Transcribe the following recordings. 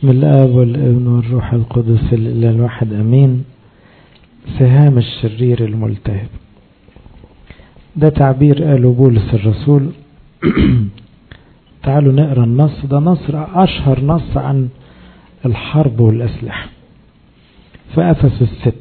من الآب والابن والروح القدس الإله الواحد أمين. سهام الشرير الملتهب، ده تعبير قاله بولس الرسول. تعالوا نقرأ النص ده. أشهر نص عن الحرب والأسلحة في أفسس 6.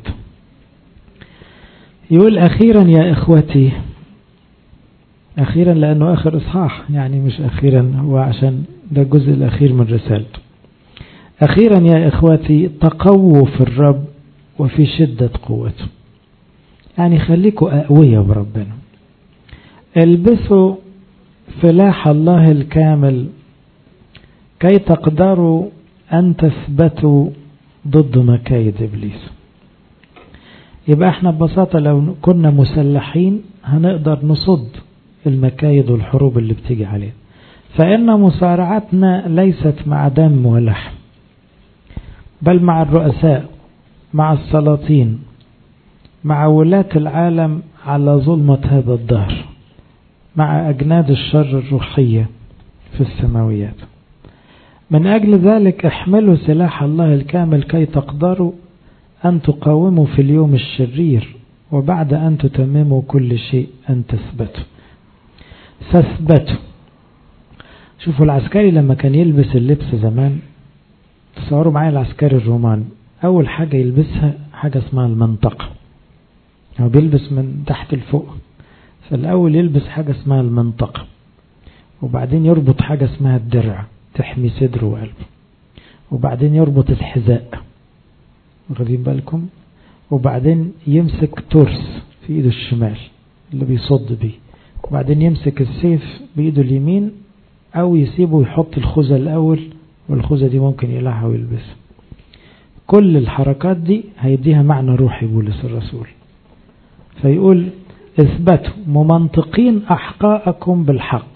يقول أخيرا يا إخوتي، أخيرا لأنه آخر إصحاح، يعني مش أخيرا هو عشان ده الجزء الأخير من رسالته. أخيرا يا إخوتي تقووا في الرب وفي شدة قوته، يعني خليكوا أقوياء بربنا. البسوا سلاح الله الكامل كي تقدروا أن تثبتوا ضد مكايد إبليس. يبقى احنا ببساطة لو كنا مسلحين هنقدر نصد المكايد والحروب اللي بتيجي علينا. فإن مصارعتنا ليست مع دم ولحم، بل مع الرؤساء، مع السلاطين، مع ولاة العالم على ظلمة هذا الدهر، مع أجناد الشر الروحية في السماويات. من أجل ذلك احملوا سلاح الله الكامل كي تقدروا أن تقاوموا في اليوم الشرير، وبعد أن تتمموا كل شيء أن تثبتوا. فاثبتوا. شوفوا العسكري لما كان يلبس اللبس زمان، تصوروا معايا العسكري الروماني أول حاجة يلبسها حاجة اسمها المنطقة. هو بيلبس من تحت لفوق، فالأول يلبس حاجة اسمها المنطقة، وبعدين يربط حاجة اسمها الدرع تحمي صدره وقلبه، وبعدين يربط الحذاء، واخدين بالكم؟ وبعدين يمسك ترس في ايده الشمال اللي بيصد بيه، وبعدين يمسك السيف بايده اليمين، او يسيبه يحط الخوذة الاول، والخوذة دي ممكن يقلعها ويلبسها. كل الحركات دي هيديها معنى روحي بولس الرسول. فيقول اثبتوا ممنطقين احقاءكم بالحق،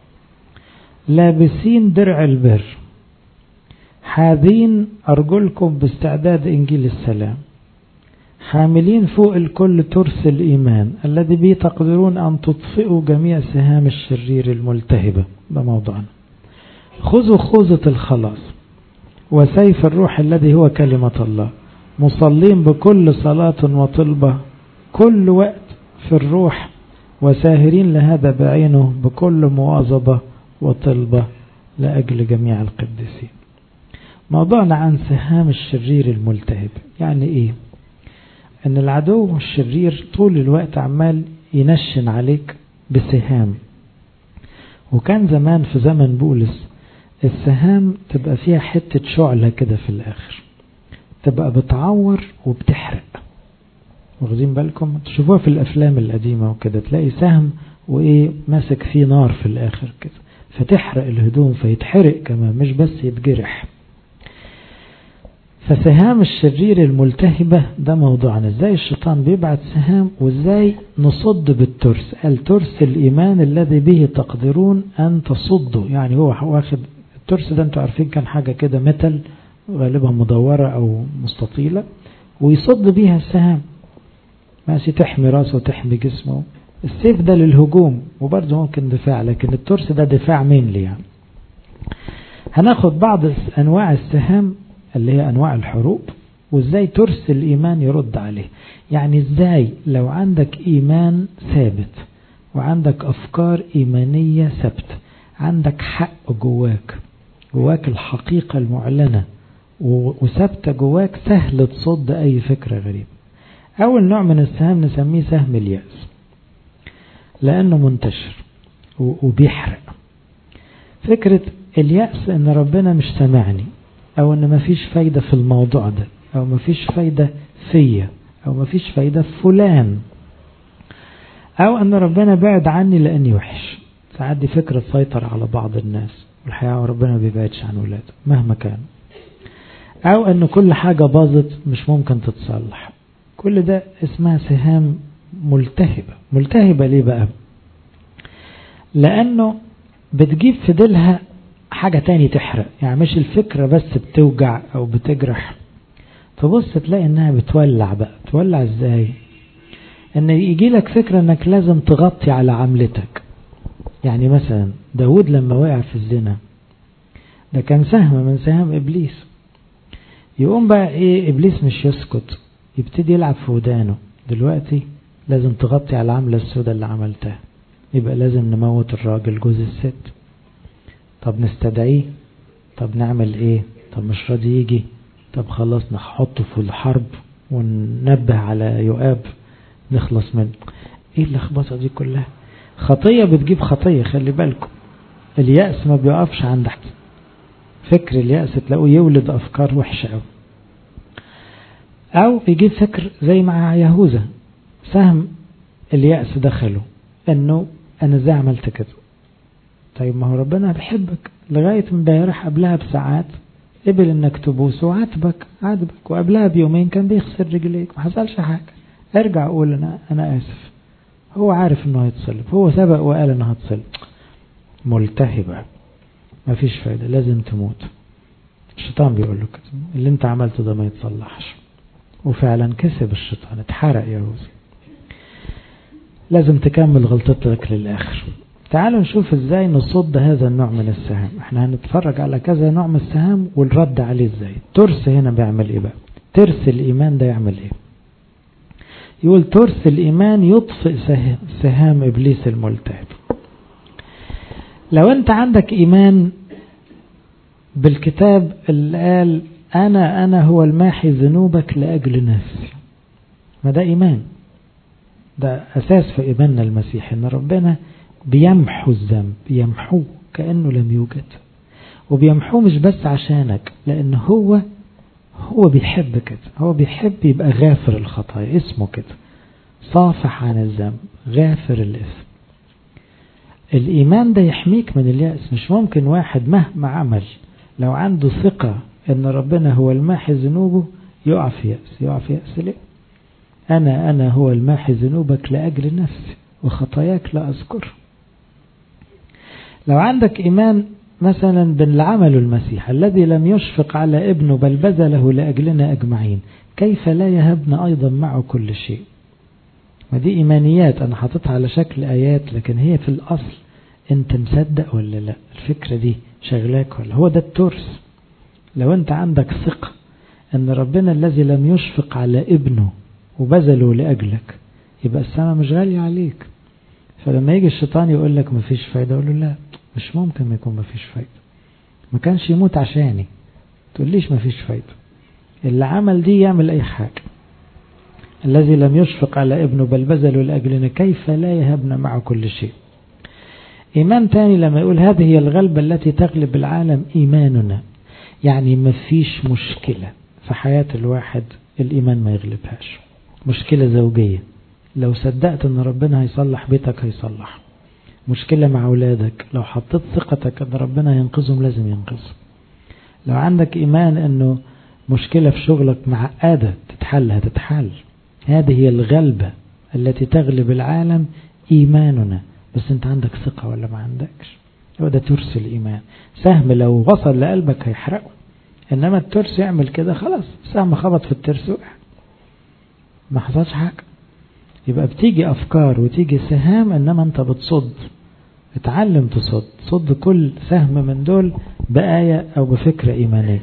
لابسين درع البر، حاذين أرجلكم باستعداد إنجيل السلام، حاملين فوق الكل ترس الإيمان الذي به تقدرون أن تطفئوا جميع سهام الشرير الملتهبة. ده موضوعنا. خذوا خوذة الخلاص وسيف الروح الذي هو كلمة الله، مصلين بكل صلاة وطلبة كل وقت في الروح، وساهرين لهذا بعينه بكل مواظبة وطلبة لأجل جميع القديسين. موضوعنا عن سهام الشرير الملتهب. يعني ايه؟ ان العدو الشرير طول الوقت عمال ينشن عليك بسهام. وكان زمان في زمن بولس السهام تبقى فيها حتة شعلة كده في الاخر، تبقى بتعور وبتحرق. واخدين بالكم؟ تشوفوها في الافلام القديمة وكده، تلاقي سهم وايه ماسك فيه نار في الاخر كده، فتحرق الهدوم، فيتحرق كمان مش بس يتجرح. فسهام الشرير الملتهبة ده موضوعنا. ازاي الشيطان بيبعت سهام، وازاي نصد بالترس. الترس الإيمان الذي به تقدرون أن تصدوا. يعني هو واخد الترس ده، انتوا عارفين كان حاجة كده متل غالبا مدورة أو مستطيلة، ويصد بيها السهام، ماشي، تحمي راسه وتحمي جسمه. السيف ده للهجوم وبرضه ممكن دفاع، لكن الترس ده دفاع مينلي. يعني هناخد بعض أنواع السهام اللي هي أنواع الحروب، وإزاي ترس الإيمان يرد عليه. يعني إزاي لو عندك إيمان ثابت وعندك أفكار إيمانية ثابتة، عندك حق جواك الحقيقة المعلنة وثابتة جواك، سهل تصد أي فكرة غريبة. أول نوع من السهام نسميه سهم اليأس، لأنه منتشر وبيحرق. فكرة اليأس إن ربنا مش سامعني، أو إن مفيش فايدة في الموضوع ده، أو مفيش فايدة فيا، أو مفيش فايدة في فلان، أو أن ربنا بعد عني لأني وحش. ساعات دي فكرة تسيطر على بعض الناس، والحقيقة ربنا ما بيبعدش عن ولاده مهما كان. أو أن كل حاجة باظت مش ممكن تتصلح. كل ده اسمها سهام ملتهبة. ملتهبة ليه بقى؟ لأنه بتجيب في ديلها حاجة تاني تحرق. يعني مش الفكرة بس بتوجع أو بتجرح، تبص تلاقي انها بتولع بقى. تولع ازاي؟ ان يجي لك فكرة انك لازم تغطي على عملتك. يعني مثلا داود لما وقع في الزنا ده كان سهم من سهام إبليس. يقوم بقى إيه إبليس مش يسكت، يبتدي يلعب في ودانه. دلوقتي لازم تغطي على العملة السوداء اللي عملتها، يبقى لازم نموت الراجل جوز الست. طب نستدعيه، طب نعمل ايه، طب مش راضي يجي، طب خلاص نحطه في الحرب وننبه على يؤاب نخلص منه. ايه اللخبطة دي كلها؟ خطية بتجيب خطية. خلي بالكم اليأس ما بيقفش عند حد. فكر اليأس تلاقوه يولد أفكار وحشة أو يجيب فكر زي مع يهوذا، سهم اليأس دخله انه انا ازاي عملت كده. طيب ما هو ربنا بيحبك، لغاية امبارح قبلها بساعات قبل انك تبوسه وعاتبك، وقبلها بيومين كان بيخسر رجليك، ما حصلش حاجة. ارجع قول انا اسف. هو عارف انه هيتصلب، هو سبق وقال انه هتصلب. ملتهبة، ما فيش فايدة، لازم تموت. الشيطان بيقول له كده، اللي انت عملته ده ما يتصلحش. وفعلا كسب الشيطان، اتحرق يهوذا. لازم تكمل غلطتك للآخر. تعالوا نشوف ازاي نصد هذا النوع من السهام. احنا هنتفرج على كذا نوع من السهام والرد عليه ازاي. ترس هنا بيعمل ايه بقى؟ ترس الإيمان ده يعمل ايه؟ يقول ترس الإيمان يطفئ سهام إبليس الملتهب. لو انت عندك إيمان بالكتاب اللي قال أنا هو الماحي ذنوبك لأجل نفسي، ما ده إيمان. ده أساس في إيماننا المسيح، إن ربنا بيمحو الذنب، يمحوه كأنه لم يوجد. وبيمحوه مش بس عشانك، لأن هو بيحب كده. هو بيحب يبقى غافر الخطايا، اسمه كده صافح عن الذنب، غافر الإثم. الإيمان ده يحميك من اليأس. مش ممكن واحد مهما عمل لو عنده ثقة إن ربنا هو الماحي ذنوبه يقع في يأس. يقع في يأس ليه؟ أنا هو الماحي ذنوبك لأجل نفسي وخطاياك لا أذكر. لو عندك إيمان مثلا بالعمل المسيح الذي لم يشفق على ابنه بل بذله لأجلنا أجمعين، كيف لا يهبنا أيضا معه كل شيء. ما دي إيمانيات أنا حاططها على شكل آيات، لكن هي في الأصل أنت مصدق ولا لا؟ الفكرة دي شغلاك ولا؟ هو ده الترس. لو أنت عندك ثقة أن ربنا الذي لم يشفق على ابنه وبذله لأجلك، يبقى السماء مش غالية عليك. فلما يجي الشيطان يقول لك مفيش فايدة، أقول له لا، مش ممكن ما يكون مفيش فايدة. ما كانش يموت عشاني، تقوليش مفيش فايدة. اللي عمل دي يعمل أي حاجة. الذي لم يشفق على ابنه بل بذله لأجلنا كيف لا يهبنا معه كل شيء. إيمان تاني لما يقول هذه هي الغلبة التي تغلب العالم إيماننا، يعني مفيش مشكلة في حياة الواحد الإيمان ما يغلبهاش. مشكلة زوجية، لو صدقت أن ربنا هيصلح بيتك هيصلح. مشكلة مع أولادك، لو حطيت ثقتك أن ربنا ينقذهم لازم ينقذهم. لو عندك إيمان أنه مشكلة في شغلك معقدة تتحل هتتحل. هذه هي الغلبة التي تغلب العالم إيماننا. بس أنت عندك ثقة ولا ما عندكش؟ هو ده ترس الإيمان. سهم لو وصل لقلبك هيحرقه، إنما الترس يعمل كده خلاص، سهم خبط في الترس وقع، ما حصلش حاجة. يبقى بتيجي أفكار وتيجي سهام، إنما أنت بتصد. اتعلم تصد كل سهم من دول بآية أو بفكرة إيمانية.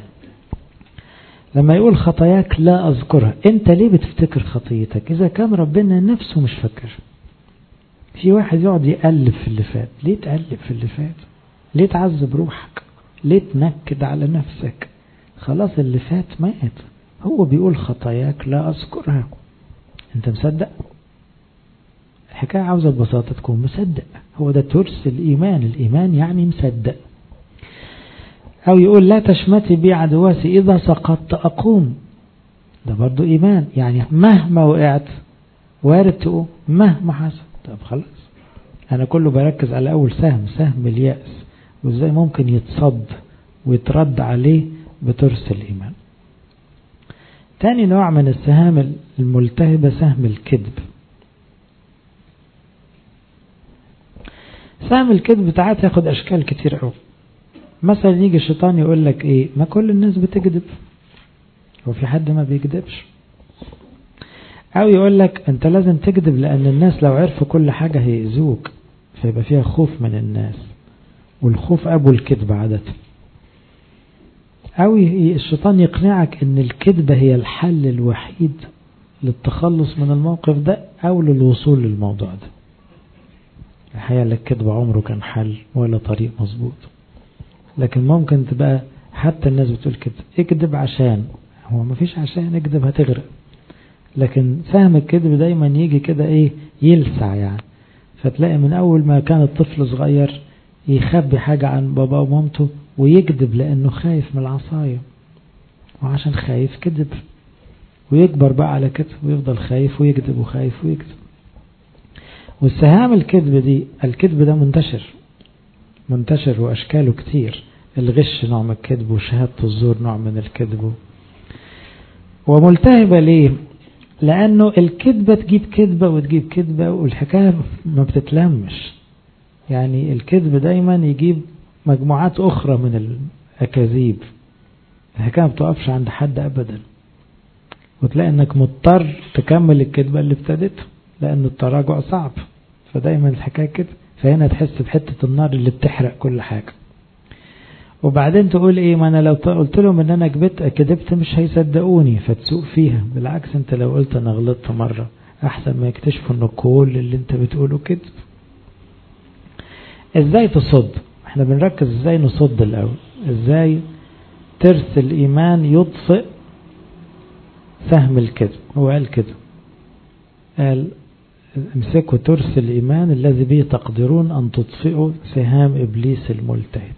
لما يقول خطاياك لا أذكرها، أنت ليه بتفتكر خطيتك إذا كان ربنا نفسه مش فاكر؟ في واحد يقعد يقلب في اللي فات. ليه تقلب في اللي فات؟ ليه تعذب روحك؟ ليه تنكد على نفسك؟ خلاص اللي فات مات. هو بيقول خطاياك لا أذكرها. أنت مصدق؟ الحكاية عاوزة ببساطة تكون مصدق. هو ده ترس الإيمان. الإيمان يعني مصدق. أو يقول لا تشمتي بي عدواتي إذا سقطت أقوم. ده برضو إيمان، يعني مهما وقعت وارد تقوم مهما حصل. طب خلاص، أنا كله بركز على أول سهم اليأس، وإزاي ممكن يتصد ويترد عليه بترس الإيمان. تاني نوع من السهام الملتهبة سهم الكذب. سهم الكذب تعالى ياخد أشكال كتير قوي. مثلا يجي الشيطان يقول لك إيه؟ ما كل الناس بتكذب، هو في حد ما بيكذبش؟ أو يقول لك أنت لازم تكذب لأن الناس لو عرفوا كل حاجة هيأذوك، فيبقى فيها خوف من الناس، والخوف أبو الكذب عادة. أو الشيطان يقنعك ان الكذبة هي الحل الوحيد للتخلص من الموقف ده أو للوصول للموضوع ده. الحقيقة الكذب عمره كان حل ولا طريق مظبوط، لكن ممكن تبقى حتى الناس بتقول كده اكذب عشان، هو مفيش عشان، اكذب هتغرق. لكن فهم الكذب دايما يجي كده يلسع يعني، فتلاقي من أول ما كان الطفل صغير يخبي حاجة عن بابا ومامته ويكذب لأنه خايف من العصاية، وعشان خايف كذب، ويكبر بقى على كده ويفضل خايف ويكذب وخايف ويكذب. والسهام الكذب ده منتشر وأشكاله كتير. الغش نوع من الكذب، وشهادة الزور نوع من الكذب. وملتهبة ليه؟ لأنه الكذبة تجيب كذبة وتجيب كذبة، والحكاية ما بتتلمش. يعني الكذب دايما يجيب مجموعات أخرى من الأكاذيب، الحكاية ما بتقفش عند حد أبدا، وتلاقي أنك مضطر تكمل الكذبة اللي ابتدتها لأن التراجع صعب. فدايما الحكاية كده. فهنا تحس بحتة النار اللي بتحرق كل حاجة. وبعدين تقول ما أنا لو قلت لهم أن أنا كذبت مش هيصدقوني، فتسوق فيها. بالعكس، أنت لو قلت أنا غلطت مرة أحسن ما يكتشفوا أنه كل اللي أنت بتقوله كذب. إزاي تصد؟ احنا بنركز إزاي نصد الأول. إزاي ترس الإيمان يطفئ سهم الكذب. هو قال كده، قال امسكوا ترس الإيمان الذي به تقدرون أن تطفئوا سهام إبليس الملتهب.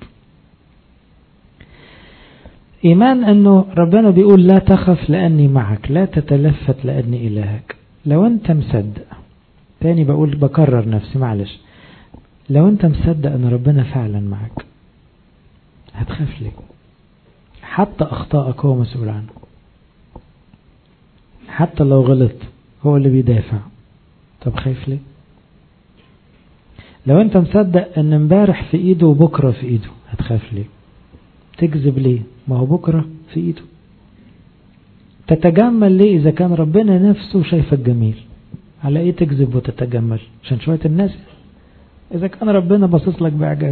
إيمان أنه ربنا بيقول لا تخف لأني معك، لا تتلفت لأني إلهك. لو أنت مصدق، تاني بكرر نفسي معلش، لو أنت مصدق أن ربنا فعلا معك هتخاف ليه؟ حتى أخطائك هو مسؤول عنه، حتى لو غلط هو اللي بيدافع. طب خايف ليه؟ لو أنت مصدق أن امبارح في إيده وبكرة في إيده هتخاف ليه؟ تكذب ليه؟ ما هو بكرة في إيده. تتجمل ليه إذا كان ربنا نفسه شايفك جميل؟ على إيه تكذب وتتجمل؟ عشان شوية الناس؟ إذا كان ربنا باصص لك بإعجاب.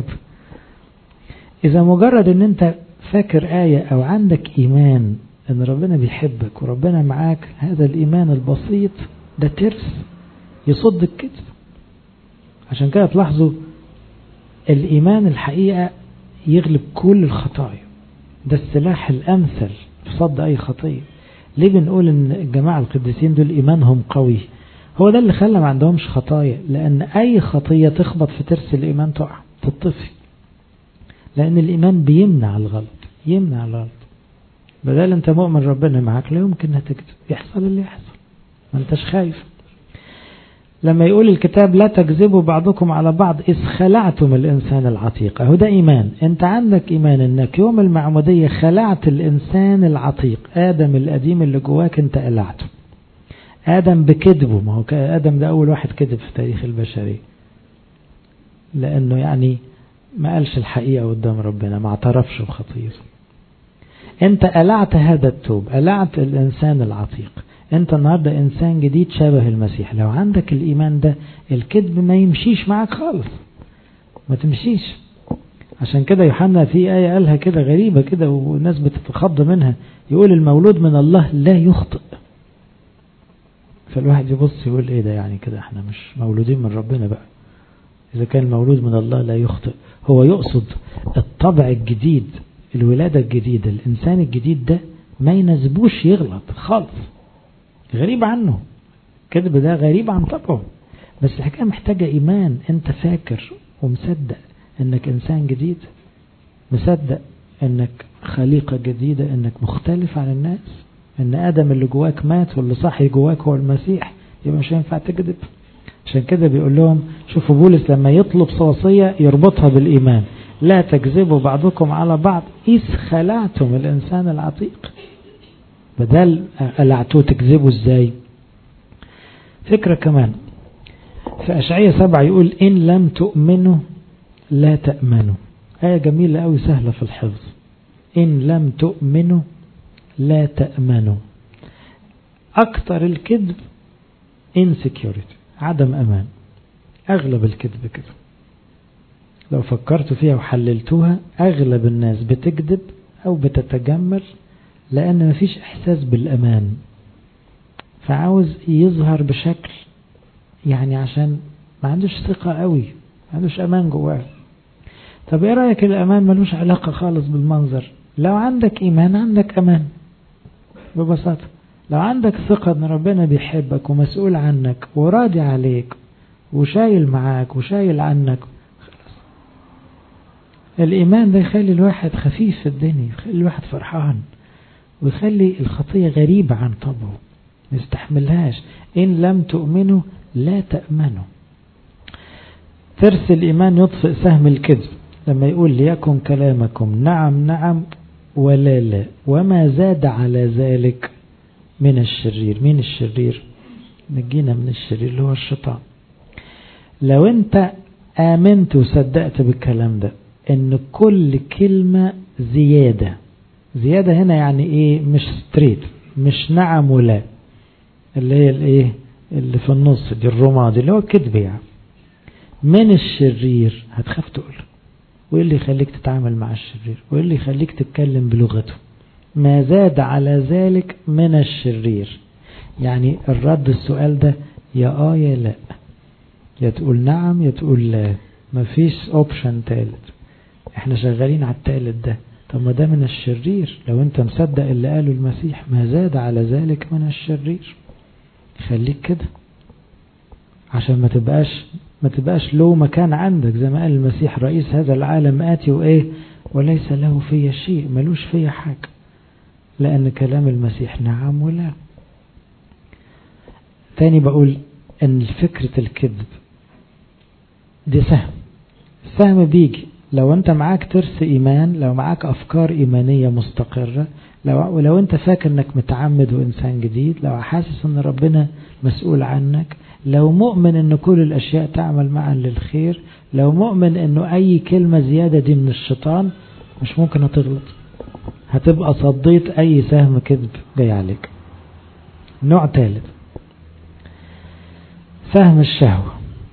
إذا مجرد أن أنت فاكر آية أو عندك إيمان أن ربنا بيحبك وربنا معاك، هذا الإيمان البسيط ده ترس يصد الكذب. عشان كده تلاحظوا الإيمان الحقيقة يغلب كل الخطايا. ده السلاح الأمثل في صد أي خطية. ليه بنقول أن الجماعة القديسين دول إيمانهم قوي؟ هو ده اللي خلى ما عندهمش خطايا، لأن أي خطية تخبط في ترس الإيمان تقع تطفي، لأن الإيمان بيمنع الغلط. يمنع الغلط. بدل أنت مؤمن ربنا معك لا يمكن هتكذب، يحصل اللي يحصل، ما أنتش خايف. لما يقول الكتاب لا تكذبوا بعضكم على بعض إذ خلعتم الإنسان العتيق، هو ده إيمان. أنت عندك إيمان أنك يوم المعمودية خلعت الإنسان العتيق، آدم القديم اللي جواك أنت قلعته. آدم بكذبه، ما هو آدم ده أول واحد كذب في تاريخ البشرية، لأنه يعني ما قالش الحقيقة قدام ربنا، ما اعترفش بخطيئته. أنت قلعت هذا التوب، قلعت الإنسان العتيق. أنت النهاردة إنسان جديد شبه المسيح. لو عندك الإيمان ده الكذب ما يمشيش معك خالص، ما تمشيش. عشان كده يوحنا في آية قالها كده غريبة كده والناس بتتخض منها، يقول المولود من الله لا يخطئ. فالواحد يبص يقول إيه ده؟ يعني كده احنا مش مولودين من ربنا بقى إذا كان المولود من الله لا يخطئ. هو يقصد الطبع الجديد، الولادة الجديدة، الإنسان الجديد ده ما يناسبوش يغلط خالص، غريب عنه. كذب ده غريب عن طبعه. بس الحكاية محتاجة إيمان. أنت فاكر ومصدق أنك إنسان جديد، مصدق أنك خليقة جديدة، أنك مختلف عن الناس، أن آدم اللي جواك مات واللي صحي جواك هو المسيح، يبقى مش هينفع تكذب. عشان كده بيقول لهم، شوفوا بولس لما يطلب وصية يربطها بالإيمان، لا تكذبوا بعضكم على بعض إذ خلعتم الإنسان العتيق. بدل قلعتوه تكذبوا إزاي؟ فكرة كمان في أشعياء 7 يقول إن لم تؤمنوا لا تأمنوا. آية جميلة أوي سهلة في الحفظ. إن لم تؤمنوا لا تأمنوا. أكتر الكذب insecurity، عدم أمان. أغلب الكذب كده لو فكرتوا فيها وحللتوها، أغلب الناس بتكذب أو بتتجمل لأن مفيش إحساس بالأمان، فعاوز يظهر بشكل يعني عشان ما عندوش ثقة قوي، ما عندوش أمان جواه. طب إيه رأيك الأمان ملوش علاقة خالص بالمنظر؟ لو عندك إيمان عندك أمان ببساطة. لو عندك ثقة أن ربنا بيحبك ومسؤول عنك وراضي عليك وشايل معاك وشايل عنك، خلاص. الإيمان ده يخلي الواحد خفيف في الدنيا، يخلي الواحد فرحان، ويخلي الخطية غريبة عن طبعه ما يستحملهاش. إن لم تؤمنوا لا تأمنوا. ترس الإيمان يطفئ سهم الكذب، لما يقول ليكن كلامكم نعم نعم ولا لا وما زاد على ذلك من الشرير. مين الشرير؟ نجينا من الشرير اللي هو الشيطان. لو انت آمنت وصدقت بالكلام ده ان كل كلمة زيادة، زيادة هنا يعني ايه؟ مش ستريت، مش نعم ولا، اللي هي الايه اللي في النص دي الرمادي اللي هو الكذب يعني، من الشرير هتخاف تقول. وايه اللي يخليك تتعامل مع الشرير؟ وايه اللي يخليك تتكلم بلغته؟ ما زاد على ذلك من الشرير. يعني الرد السؤال ده يا يا لا، يا تقول نعم يا تقول لا، مفيش اوبشن تالت. احنا شغالين على التالت ده. طب ما ده من الشرير. لو انت مصدق اللي قاله المسيح ما زاد على ذلك من الشرير، خليك كده عشان ما تبقاش له مكان عندك. زي ما قال المسيح رئيس هذا العالم آتي وإيه وليس له فيه شيء، ملوش فيه حاجة، لأن كلام المسيح نعم ولا. تاني بقول أن فكرة الكذب دي سهم بيجي لو أنت معاك ترس إيمان، لو معاك أفكار إيمانية مستقرة، ولو أنت فاكر أنك متعمد وإنسان جديد، لو حاسس أن ربنا مسؤول عنك، لو مؤمن أن كل الأشياء تعمل معا للخير، لو مؤمن أنه أي كلمة زيادة دي من الشيطان، مش ممكن هتغلط، هتبقى صديت أي سهم كذب جاي عليك. نوع ثالث سهم الشهوة.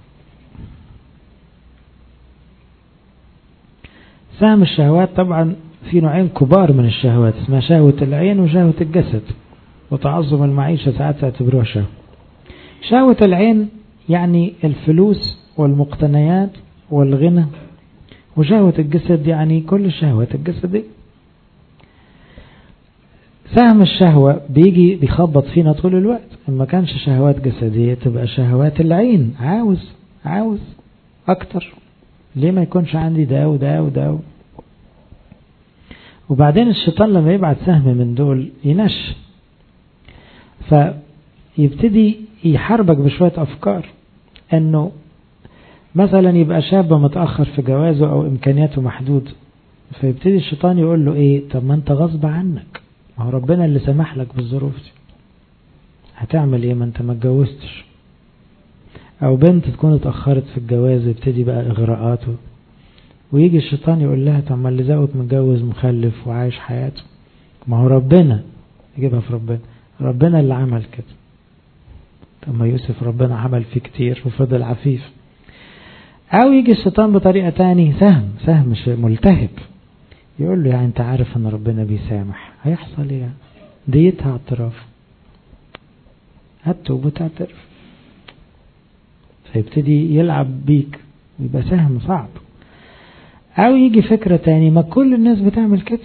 سهم الشهوات طبعا في نوعين كبار من الشهوات، اسمها شهوة العين وشهوة الجسد، وتعظم المعيشة ساعات تعتبروها شهوة. شهوة العين يعني الفلوس والمقتنيات والغنى، وشهوة الجسد يعني كل الشهوات الجسدية. سهم الشهوة بيجي بيخبط فينا طول الوقت، إما كانش شهوات جسدية تبقى شهوات العين، عاوز أكتر، ليه ما يكونش عندي ده وده وده. وبعدين الشيطان لما يبعت سهم من دول ينش، فيبتدي يحاربك بشوية أفكار، أنه مثلا يبقى شاب متأخر في جوازه أو إمكانياته محدود، فيبتدي الشيطان يقول له إيه؟ طب ما أنت غصب عنك، ما هو ربنا اللي سمح لك بالظروف دي، هتعمل إيه ما أنت ما اتجوزتش. أو بنت تكون اتأخرت في الجواز، يبتدي بقى إغراءاته، ويجي الشيطان يقول لها طب ما اللي زوجك متجوز مخلف وعايش حياته، ما هو ربنا يجيبها في ربنا اللي عمل كده. طب ما يوسف ربنا عمل فيه كتير وفضل عفيف. أو يجي الشيطان بطريقة تاني، سهم ملتهب، يقول له يعني انت عارف ان ربنا بيسامح، هيحصل ايه؟ ديتها اعتراف، هتوب وتعترف. فيبتدي يلعب بيك، يبقى سهم صعب. او يجي فكرة تاني، ما كل الناس بتعمل كده.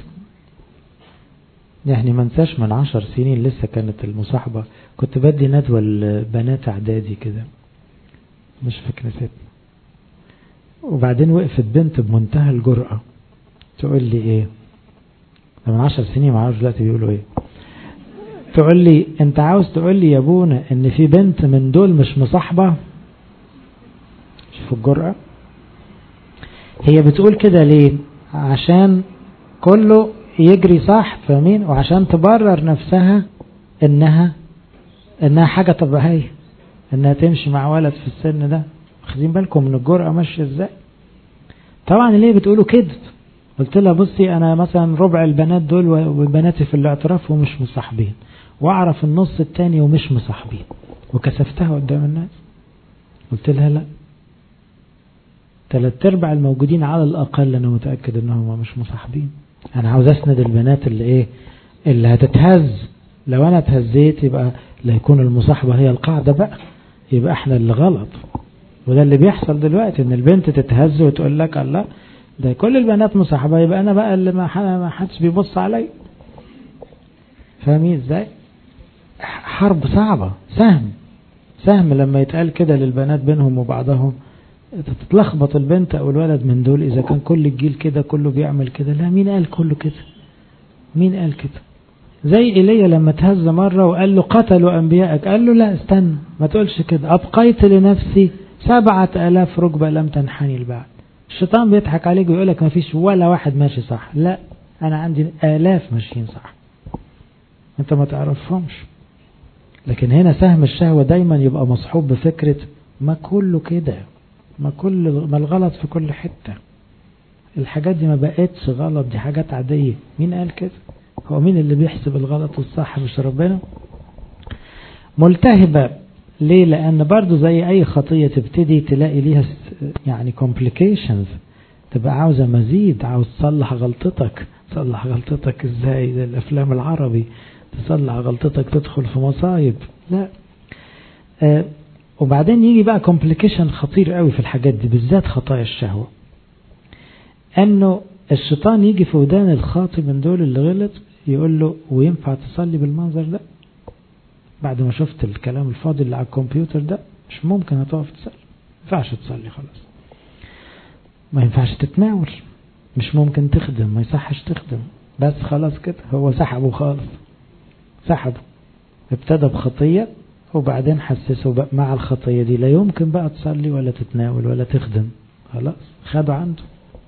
يعني ما انساش من 10 سنين لسه كانت المصاحبة، كنت بدي ندوة البنات اعدادي كده مش في كنيستنا، وبعدين وقفت بنت بمنتهى الجرأة تقول لي ايه، من 10 سنين ما عارف دلوقتي بيقولوا ايه، تقول لي انت عاوز تقول لي يا ابونا ان في بنت من دول مش مصاحبة؟ شوفوا الجرأة. هي بتقول كده ليه؟ عشان كله يجري صح، فاهمين؟ وعشان تبرر نفسها انها حاجة طبيعية انها تمشي مع ولد في السن ده. واخدين بالكم من الجرأة ماشية ازاي؟ طبعا ليه بتقولوا كده؟ قلت لها بصي انا مثلا ربع البنات دول وبناتي في الاعتراف ومش مصاحبين، واعرف النص التاني ومش مصاحبين، وكسفتها قدام الناس. قلت لها لا، 3/4 الموجودين على الاقل انا متأكد انهم مش مصاحبين، أنا عاوز أسند البنات اللي هتتهز. لو أنا اتهزيت يبقى لا يكون المصاحبة هي القاعدة بقى، يبقى احنا اللي غلط. وده اللي بيحصل دلوقتي، ان البنت تتهز وتقول لك الله ده كل البنات مصاحبة، يبقى أنا بقى اللي ما حدش بيبص علي. فاهمين ازاي؟ حرب صعبة. سهم لما يتقال كده للبنات بينهم وبعضهم تتلخبط البنت او الولد من دول. اذا كان كل الجيل كده كله بيعمل كده، لا، مين قال كله كده؟ مين قال كده؟ زي ايليا لما تهز مرة وقال له قتلوا انبيائك، قال له لا استنى ما تقولش كده، ابقيت لنفسي 7,000 ركبة لم تنحني البعد. الشيطان بيضحك عليك ويقولك ما فيش ولا واحد ماشي صح. لا، انا عندي 1000 ماشيين صح، انت ما تعرفهمش. لكن هنا سهم الشهوة دايما يبقى مصحوب بفكرة ما كله كده، ما الغلط في كل حتة. الحاجات دي ما بقتش غلط، دي حاجات عادية. مين قال كده؟ هو مين اللي بيحسب الغلط والصح؟ مش ربنا؟ ملتهبة ليه؟ لأن برضو زي أي خطية تبتدي تلاقي ليها يعني complications، تبقى عاوزة مزيد، عاوز تصلح غلطتك. تصلح غلطتك ازاي؟ زي الأفلام العربي، تصلح غلطتك تدخل في مصايب. لا. وبعدين يجي بقى complication خطير قوي في الحاجات دي، بالذات خطايا الشهوة، أنه الشيطان يجي في ودان الخاطئ من دول اللي غلط يقول له وينفع تصلي بالمنظر ده؟ بعد ما شفت الكلام الفاضي اللي على الكمبيوتر ده مش ممكن هتقف تصلي. ما ينفعش تصلي خلاص، ما ينفعش تتناول، مش ممكن تخدم، ما يصحش تخدم، بس خلاص كده. هو سحبه خالص، سحبه. ابتدى بخطية وبعدين حسسه بقى مع الخطية دي لا يمكن بقى تصلي ولا تتناول ولا تخدم، خلاص خده عنده.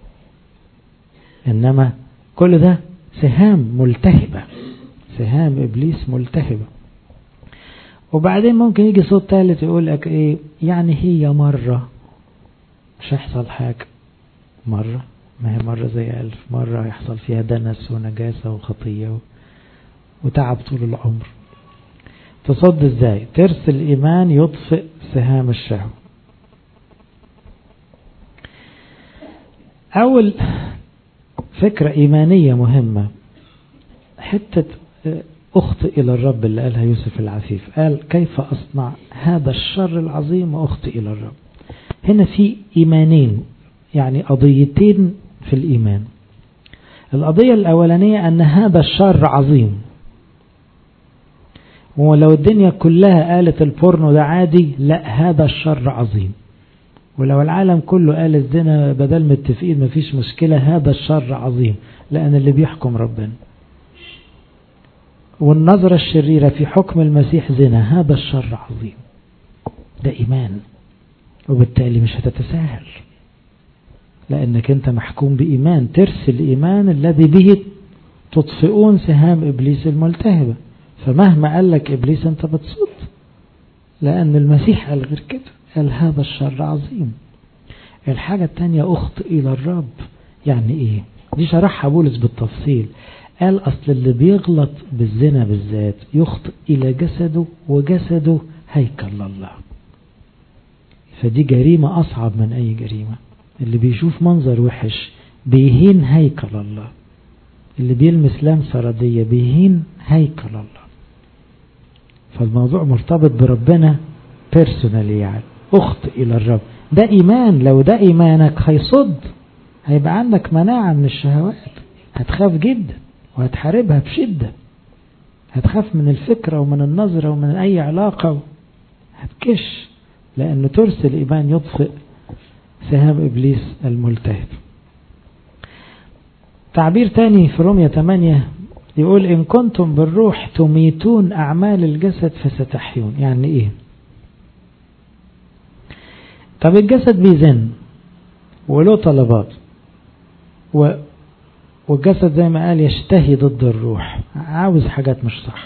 إنما كل ده سهام ملتهبة، سهام إبليس ملتهبة. وبعدين ممكن يجي صوت ثالث يقول لك ايه يعني، هي مرة مش هيحصل حاجة. مرة، ما هي مرة زي 1000 مرة يحصل فيها دنس ونجاسة وخطية وتعب طول العمر. تصد ازاي؟ ترس الإيمان يطفئ سهام الشهوة. أول فكرة إيمانية مهمة، حتة أخطئ إلى الرب اللي قالها يوسف العفيف. قال كيف أصنع هذا الشر العظيم وأخطئ إلى الرب. هنا في إيمانين، يعني قضيتين في الإيمان. القضية الأولانية أن هذا الشر عظيم، ولو الدنيا كلها قالت البورنو ده عادي، لا، هذا الشر عظيم. ولو العالم كله قال الزنا بدل متفقين مفيش مشكلة، هذا الشر عظيم، لأن اللي بيحكم ربنا. والنظرة الشريرة في حكم المسيح زنا، هذا الشر عظيم. ده إيمان، وبالتالي مش هتتساهل، لأنك أنت محكوم بإيمان، ترس الإيمان الذي به تطفئون سهام إبليس الملتهبة. فمهما قال لك إبليس أنت بتصد، لأن المسيح قال غير كده، قال هذا الشر عظيم. الحاجة التانية أخطئ إلى الرب. يعني إيه؟ دي شرحها بولس بالتفصيل. قال أصل اللي بيغلط بالزنا بالذات يخطئ إلى جسده، وجسده هيكل الله. فدي جريمة أصعب من أي جريمة. اللي بيشوف منظر وحش بيهين هيكل الله، اللي بيلمس لمسة ردية بيهين هيكل الله. فالموضوع مرتبط بربنا بيرسونالي، يعني أخطئ إلى الرب. ده إيمان. لو ده إيمانك هيصد، هيبقى عندك مناعة من الشهوات، هتخاف جدا وهتحاربها بشدة، هتخاف من الفكرة ومن النظرة ومن أي علاقة، هتكش، لأنه ترس الإيمان يطفئ سهام إبليس الملتهب. تعبير تاني في رومية 8 يقول إن كنتم بالروح تميتون أعمال الجسد فستحيون. يعني إيه؟ طب الجسد بيزن وله طلبات، والجسد زي ما قال يشتهي ضد الروح، عاوز حاجات مش صح.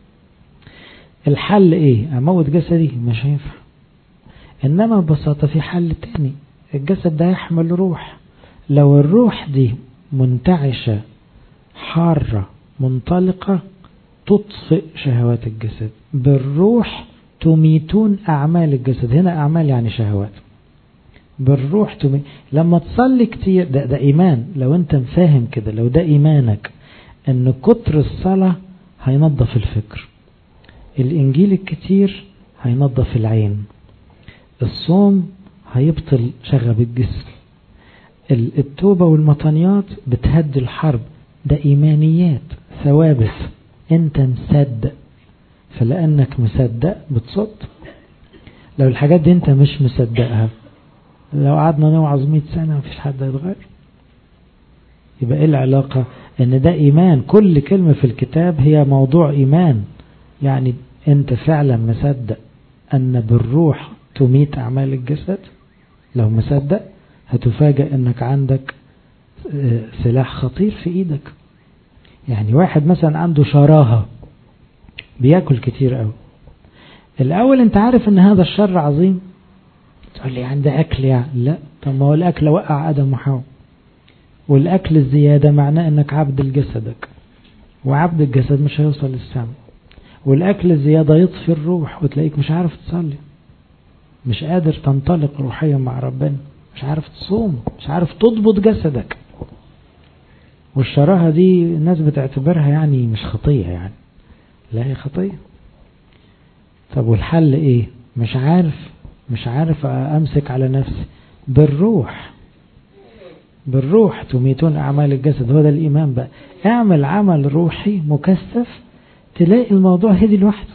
الحل ايه؟ اموت جسدي؟ مش هينفع. انما ببساطة في حل تاني. الجسد ده يحمل روح، لو الروح دي منتعشة حارة منطلقة تطفئ شهوات الجسد. بالروح تميتون أعمال الجسد. هنا أعمال يعني شهوات. بالروح لما تصلي كتير ده إيمان. لو أنت فاهم كده، لو ده إيمانك أن كتر الصلاة هينظف الفكر، الإنجيل الكتير هينظف العين، الصوم هيبطل شغب الجسم، التوبة والمطانيات بتهدي الحرب. ده إيمانيات ثوابت، أنت مصدق، فلأنك مصدق بتصد. لو الحاجات دي أنت مش مصدقها، لو قعدنا نوعظ 100 سنة مفيش حد يتغير. يبقى إيه العلاقة؟ إن ده إيمان، كل كلمة في الكتاب هي موضوع إيمان. يعني أنت فعلا مصدق أن بالروح تميت أعمال الجسد. لو مصدق هتفاجأ أنك عندك سلاح خطير في إيدك. يعني واحد مثلا عنده شراهة، بيأكل كتير قوي، الأول أنت عارف أن هذا الشر عظيم، تقول لي عنده أكل يعني. لا، طب ما هو الأكل وقع آدم وحواء، والأكل الزيادة معناه أنك عبد لجسدك، وعبد الجسد مش هيوصل للسماء، والأكل الزيادة يطفي الروح، وتلاقيك مش عارف تصلي، مش قادر تنطلق روحيا مع ربنا، مش عارف تصوم، مش عارف تضبط جسدك. والشراهة دي الناس بتعتبرها يعني مش خطية يعني، لا هي خطية. طب والحل ايه؟ مش عارف امسك على نفسي. بالروح تميتون اعمال الجسد. هو ده الايمان بقى. اعمل عمل روحي مكثف، تلاقي الموضوع هدي لوحده،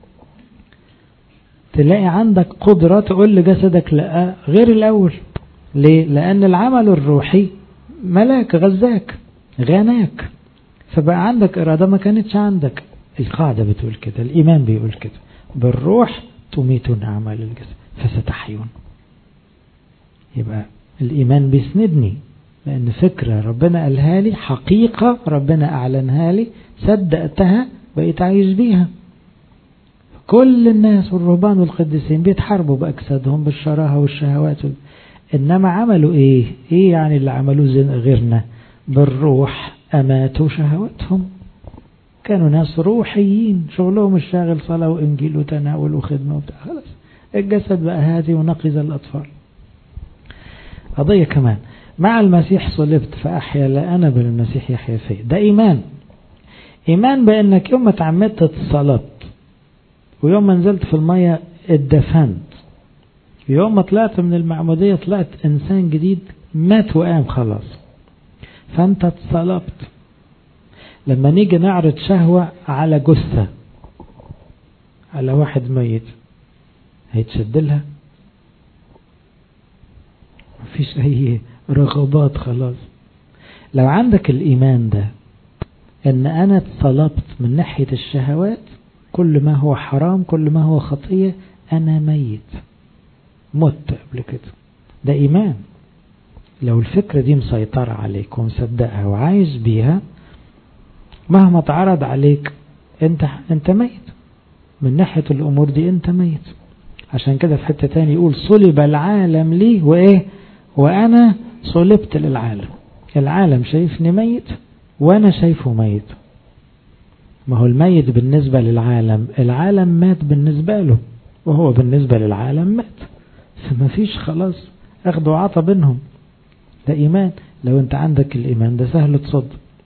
تلاقي عندك قدرة تقول لجسدك لا غير الاول. ليه؟ لان العمل الروحي ملاك غزاك غناك، فبقى عندك إرادة ما كانتش عندك. القاعدة بتقول كده، الإيمان بيقول كده، بالروح تميتون أعمال الجسد فستحيون. يبقى الإيمان بيسندني، لأن فكرة ربنا قالها لي، حقيقة ربنا أعلنها لي، صدقتها، بقيت عايش بيها. كل الناس والرهبان والقديسين بيتحاربوا بأجسادهم بالشراهة والشهوات، إنما عملوا إيه يعني اللي عملوه غيرنا؟ بالروح أماتوا شهواتهم. كانوا ناس روحيين، شغلهم الشاغل صلاة وإنجيل وتناول وخدمة وبتاع. خلاص الجسد بقى هادي ونقذ الأطفال. قضية كمان، مع المسيح صلبت فأحيا لا أنا بل المسيح يحيا فيه. ده إيمان بأنك يوم ما تعمدت اتصلبت، ويوم ما نزلت في المية اتدفنت، يوم ما طلعت من المعمودية طلعت إنسان جديد، مات وقام خلاص، فأنت اتصلبت. لما نيجي نعرض شهوة على جثة، على واحد ميت، هيتشد لها؟ مفيش أي رغبات خلاص. لو عندك الإيمان ده أن أنا اتصلبت من ناحية الشهوات، كل ما هو حرام، كل ما هو خطية، أنا ميت، مت قبل كده. ده إيمان. لو الفكرة دي مسيطرة عليك ومصدقها وعايز بيها، مهما تعرض عليك انت ميت من ناحية الأمور دي، انت ميت. عشان كده في حتة تاني يقول صلب العالم لي وإيه وأنا صلبت للعالم. العالم شايفني ميت وأنا شايفه ميت. ما هو الميت بالنسبة للعالم، العالم مات بالنسبة له، وهو بالنسبة للعالم مات، فما فيش خلاص أخذ وعطى بينهم. ده إيمان. لو أنت عندك الإيمان ده سهل تصد.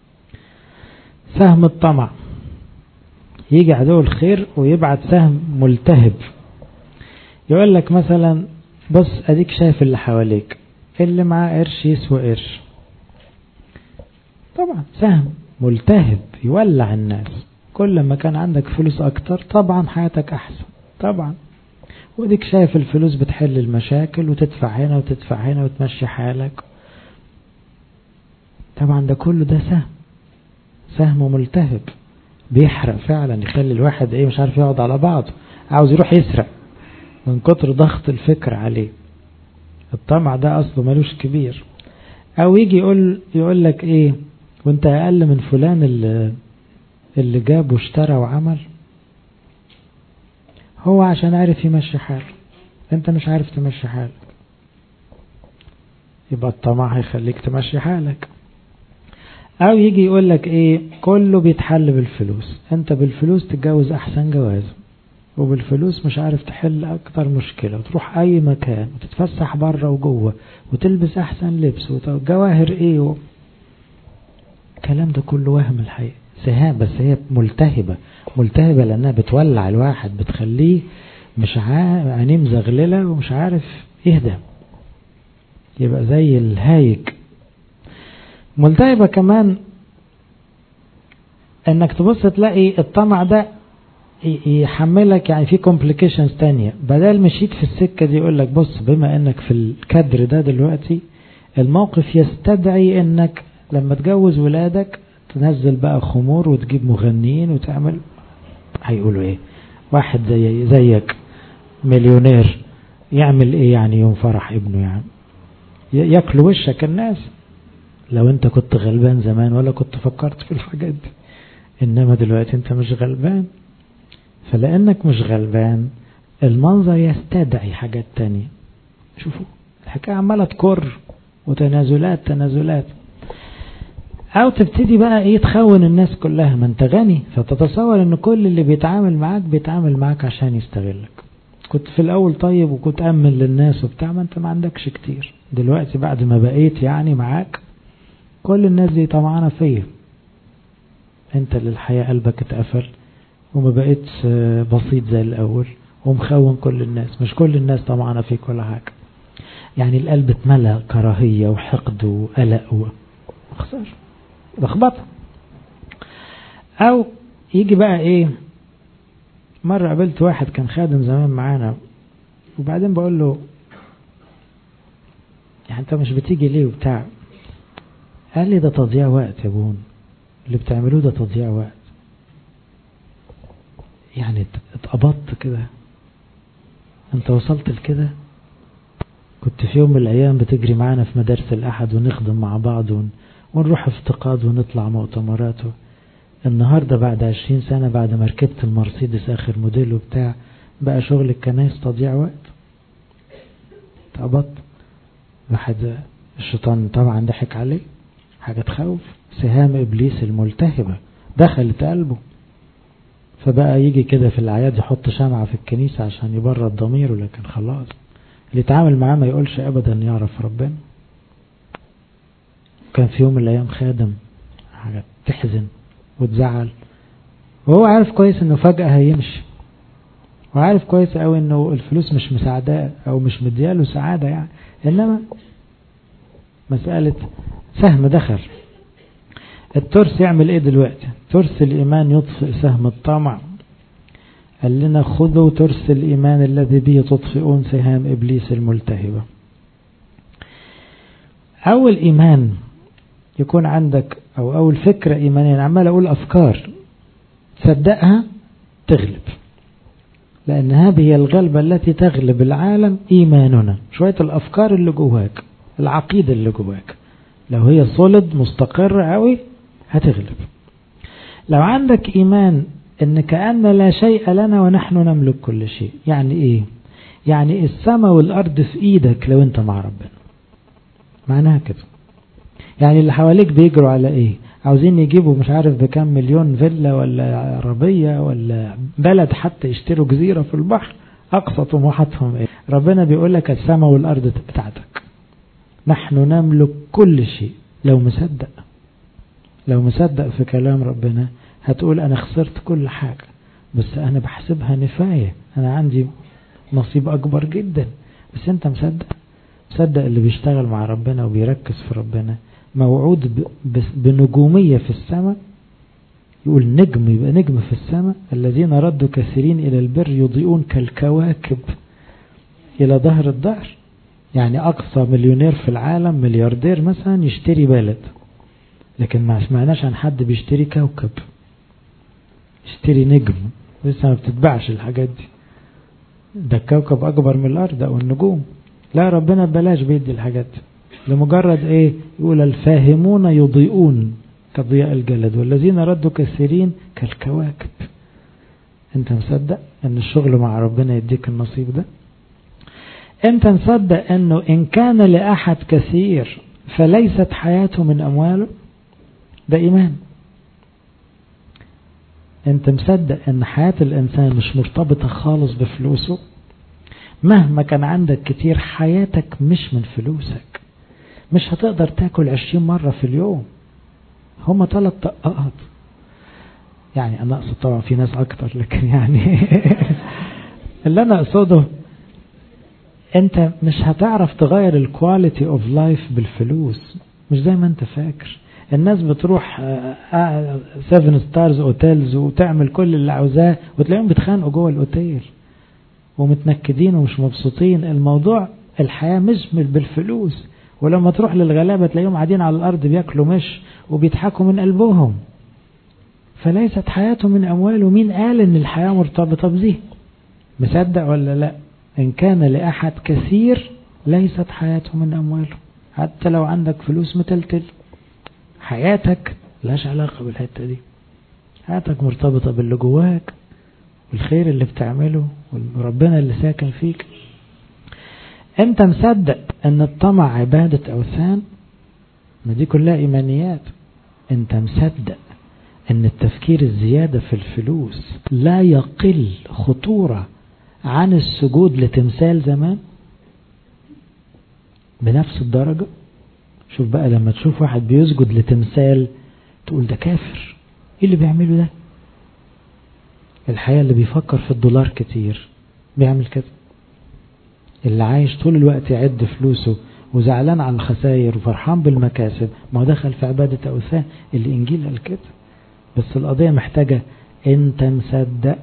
سهم الطمع، يجي عدو الخير ويبعت سهم ملتهب، يقول لك مثلا بص أديك شايف اللي حواليك، اللي معاه قرش يسوى قرش. طبعا سهم ملتهب يولع الناس. كل ما كان عندك فلوس أكتر طبعا حياتك أحسن طبعا، وديك شايف الفلوس بتحل المشاكل وتدفع هنا وتدفع هنا وتمشي حالك. طبعا ده كله ده سهم ملتهب بيحرق فعلا، يخلي الواحد مش عارف يقعد على بعضه، عاوز يروح يسرق من كتر ضغط الفكر عليه. الطمع ده أصله ملوش كبير. أو يجي يقول لك وانت أقل من فلان اللي جاب واشترى وعمل، هو عشان عارف يمشي حاله، انت مش عارف تمشي حالك، يبقى الطمع هيخليك تمشي حالك. او يجي يقول لك كله بيتحل بالفلوس، انت بالفلوس تتجوز احسن جواز، وبالفلوس مش عارف تحل أكتر مشكلة، وتروح أي مكان وتتفسح بره وجوه وتلبس أحسن لبس وجواهر إيه الكلام ده كله وهم الحقيقة سهام، بس هي ملتهبة لأنها بتولع الواحد، بتخليه مش عينيه مزغللة ومش عارف يهدى، يبقى زي الهايج. ملتهبة كمان انك تبص تلاقي الطمع ده يحملك يعني في complications تانية، بدل مشيت في السكة دي يقولك بص بما انك في الكادر ده دلوقتي الموقف يستدعي انك لما تجوز ولادك تنزل بقى خمور وتجيب مغنيين وتعمل، هيقولوا ايه واحد زيك مليونير يعمل ايه يعني يوم فرح ابنه، يعني ياكلوا وشك الناس لو انت كنت غلبان زمان ولا كنت فكرت في الحاجات دي، انما دلوقتي انت مش غلبان، فلانك مش غلبان المنظر يستدعي حاجات تانية. شوفوا الحكاية عمالة تكر وتنازلات، او تبتدي بقى ايه تخون الناس كلها، ما انت غني فتتصور ان كل اللي بيتعامل معاك عشان يستغلك. كنت في الاول طيب وكنت امن للناس وبتاع، ما انت ما عندكش كتير دلوقتي بعد ما بقيت يعني معاك كل الناس دي طمعانة فيا، انت اللي الحياة قلبك اتقفل وما بقيتش بسيط زي الاول ومخون كل الناس، مش كل الناس طمعانة فيك ولا حاجة، يعني القلب اتملى كراهية وحقد وقلق وخسر لخبطة. او يجي بقى ايه، مرة قابلت واحد كان خادم زمان معانا وبعدين بقول له يعني انت مش بتيجي ليه وبتاع، قال لي ده تضييع وقت يا بون، اللي بتعملوه ده تضييع وقت. يعني اتقبضت كده، انت وصلت لكده؟ كنت في يوم من الايام بتجري معانا في مدارس الاحد ونخدم مع بعض ونروح افتقاد ونطلع مؤتمرات، النهاردة بعد 20 سنة بعد ما ركبت المرسيدس اخر موديل وبتاع بقى شغل الكنائس تضييع وقت. اتقبضت واحد، الشيطان طبعا ضحك عليه، حاجة تخوف، سهام ابليس الملتهبة دخلت قلبه، فبقى يجي كده في الأعياد يحط شمعة في الكنيسة عشان يبرد ضميره، لكن خلاص اللي يتعامل معاه ما يقولش أبدا يعرف ربنا. كان في يوم من الأيام خادم، حاجة تحزن وتزعل، وهو عارف كويس انه فجأة هيمشي، وعارف كويس قوي انه الفلوس مش مساعداه او مش مدياله سعادة يعني، انما مسألة سهم دخل. الترس يعمل ايه دلوقتي؟ ترس الإيمان يطفئ سهم الطمع، قال لنا خذوا ترس الإيمان الذي به تطفئون سهام إبليس الملتهبة. أول إيمان يكون عندك أو أول فكرة إيمانية، عمال أقول أفكار تصدقها تغلب، لأن هذه هي الغلبة التي تغلب العالم، إيماننا. شوية الأفكار اللي جواك، العقيدة اللي جواك لو هي صلد مستقرة قوي هتغلب. لو عندك إيمان إن كأن لا شيء لنا ونحن نملك كل شيء، يعني إيه؟ يعني السماء والأرض في إيدك لو أنت مع ربنا، معناها كده. يعني اللي حواليك بيجروا على إيه؟ عاوزين يجيبوا مش عارف بكم مليون فيلا ولا عربية ولا بلد، حتى يشتروا جزيرة في البحر، أقصى طموحاتهم إيه؟ ربنا بيقول لك السماء والأرض بتاعتك، نحن نملك كل شيء. لو مصدق في كلام ربنا هتقول أنا خسرت كل حاجة بس أنا بحسبها نفاية، أنا عندي نصيب أكبر جدا. بس أنت مصدق اللي بيشتغل مع ربنا وبيركز في ربنا موعود بنجومية في السماء. يقول نجم، يبقى نجم في السماء، الذين ردوا كثيرين إلى البر يضيئون كالكواكب إلى ظهر الدهر. يعني أقصى مليونير في العالم، ملياردير مثلا، يشتري بلد، لكن ما سمعناش عن حد بيشتري كوكب، يشتري نجم. لسه ما بتتباعش الحاجات دي، ده الكوكب أكبر من الأرض أو النجوم. لا، ربنا ببلاش بيدي الحاجات دي لمجرد إيه؟ يقول الفاهمون يضيئون كضياء الجلد والذين ردوا كثيرين كالكواكب. أنت مصدق أن الشغل مع ربنا يديك النصيب ده؟ أنت مصدق أنه إن كان لأحد كثير فليست حياته من أمواله؟ ده إيمان. انت مصدق ان حياة الانسان مش مرتبطة خالص بفلوسه؟ مهما كان عندك كتير، حياتك مش من فلوسك. مش هتقدر تاكل 20 مرة في اليوم، هما 3 طقات. يعني انا اقصد طبعا في ناس اكتر، لكن يعني اللي انا اقصده انت مش هتعرف تغير الكواليتي اوف لايف بالفلوس، مش زي ما انت فاكر. الناس بتروح 7 ستارز اوتيلز وتعمل كل اللي عاوزاه، وتلاقيهم بيتخانقوا جوه الاوتيل ومتنكدين ومش مبسوطين. الموضوع الحياة مش بالفلوس. ولما تروح للغلابة تلاقيهم قاعدين على الارض بياكلوا مش وبيضحكوا من قلبهم. فليست حياتهم من اموال. ومين قال ان الحياة مرتبطة بذي؟ مصدق ولا لا؟ إن كان لأحد كثير ليست حياته من أمواله. حتى لو عندك فلوس متلتل، حياتك لاش علاقة بالحتة دي. حياتك مرتبطة باللي جواك والخير اللي بتعمله وربنا اللي ساكن فيك. أنت مصدق أن الطمع عبادة أوثان؟ ما دي كلها إيمانيات. أنت مصدق أن التفكير الزيادة في الفلوس لا يقل خطورة عن السجود لتمثال زمان بنفس الدرجة؟ شوف بقى لما تشوف واحد بيسجد لتمثال تقول ده كافر. ايه اللي بيعمله ده؟ الحقيقة اللي بيفكر في الدولار كتير بيعمل كده. اللي عايش طول الوقت يعد فلوسه وزعلان عن الخسائر وفرحان بالمكاسب، ما دخل في عبادة أوثان. الإنجيل قال كده. بس القضية محتاجة انت مصدق.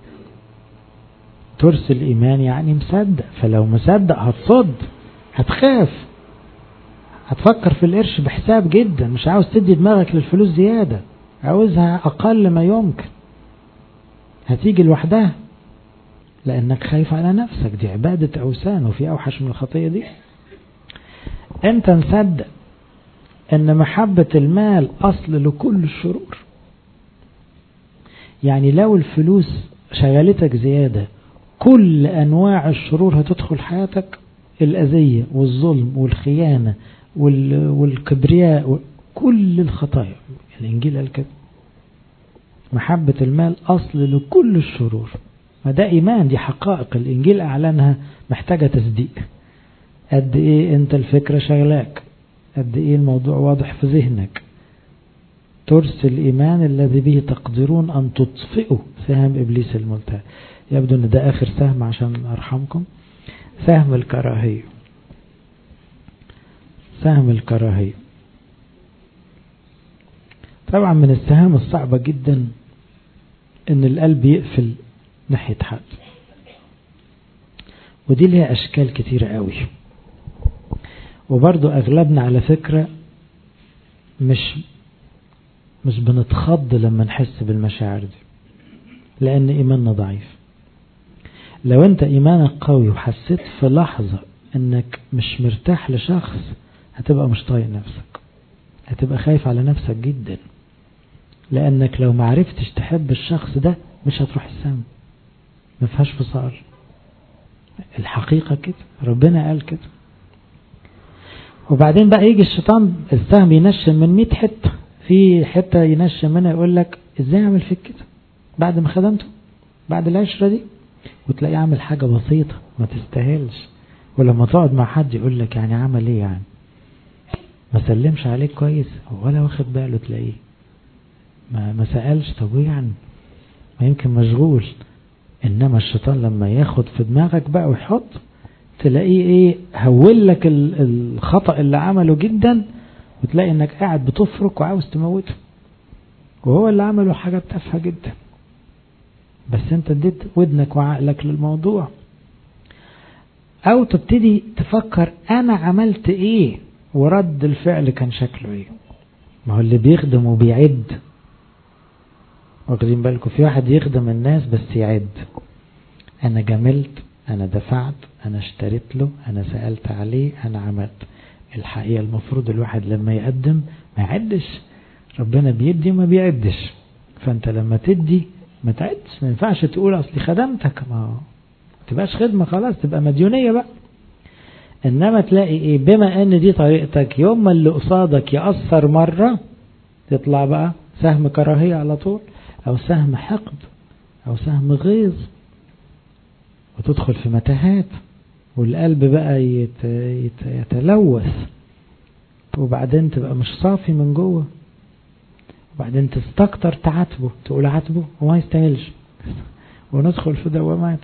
ترس الإيمان يعني مصدق. فلو مصدق هتصد، هتخاف، هتفكر في القرش بحساب جدا. مش عاوز تدي دماغك للفلوس زيادة، عاوزها أقل ما يمكن. هتيجي لوحدها لأنك خايف على نفسك. دي عبادة أوثان، وفي أوحش من الخطية دي. أنت مصدق أن محبة المال أصل لكل الشرور. يعني لو الفلوس شغلتك زيادة، كل أنواع الشرور هتدخل حياتك. الأذية والظلم والخيانة والكبرياء، كل الخطايا. الإنجيل قال كده. محبة المال أصل لكل الشرور. ما ده إيمان، دي حقائق الإنجيل أعلنها، محتاجة تصديق. قد إيه أنت الفكرة شغلاك، قد إيه الموضوع واضح في ذهنك. ترس الإيمان الذي به تقدرون أن تطفئوا سهم إبليس الملتهب. يبدو أن ده آخر سهم عشان أرحمكم. سهم الكراهية. سهم الكراهية طبعا من السهام الصعبة جدا ان القلب يقفل ناحية حد، ودي لها اشكال كتيرة قوي. وبرضو اغلبنا على فكرة مش بنتخض لما نحس بالمشاعر دي، لان ايماننا ضعيف. لو انت ايمانك قوي وحسيت في لحظة انك مش مرتاح لشخص، هتبقى مش طايق نفسك، هتبقى خايف على نفسك جدا، لانك لو معرفتش تحب الشخص ده مش هتروح السما. ما فيهاش فصال. الحقيقة كده، ربنا قال كده. وبعدين بقى يجي الشيطان السهم ينشم من 100 حتة، في حتة ينشم منها يقول لك ازاي اعمل فيك كده بعد ما خدمته، بعد العشرة دي، وتلاقيه عامل حاجة بسيطة ما تستاهلش. ولما تقعد مع حد يقول لك يعني عمل ايه، يعني ما سلمش عليك كويس ولا واخد باله، تلاقيه ما سألش. طب يعني ما يمكن مشغول. انما الشيطان لما ياخد في دماغك بقى ويحط، تلاقيه ايه، هول لك الخطأ اللي عمله جدا، وتلاقي انك قاعد بتفرك وعاوز تموته، وهو اللي عمله حاجة تافهة جدا، بس انت اديت ودنك وعقلك للموضوع. او تبتدي تفكر انا عملت ايه ورد الفعل كان شكله ايه. ما هو اللي بيخدم وبيعد، واخدين بالكم، في واحد يخدم الناس بس يعد، انا جملت، انا دفعت، انا اشتريت له، انا سألت عليه، انا عملت. الحقيقة المفروض الواحد لما يقدم ما يعدش. ربنا بيدي وما بيعدش. فانت لما تدي ما تعدش، ما ينفعش تقول اصلي خدمتك، ما تبقاش خدمة خلاص، تبقى مديونية بقى. انما تلاقي ايه، بما ان دي طريقتك، يوم ما اللي قصادك يأثر مرة تطلع بقى سهم كراهية على طول. أو سهم حقد أو سهم غيظ، وتدخل في متاهات، والقلب بقى يتلوث، وبعدين تبقى مش صافي من جوه، وبعدين تستكتر تعاتبه، تقول عاتبه وما يستاهلش، وندخل في دوامات.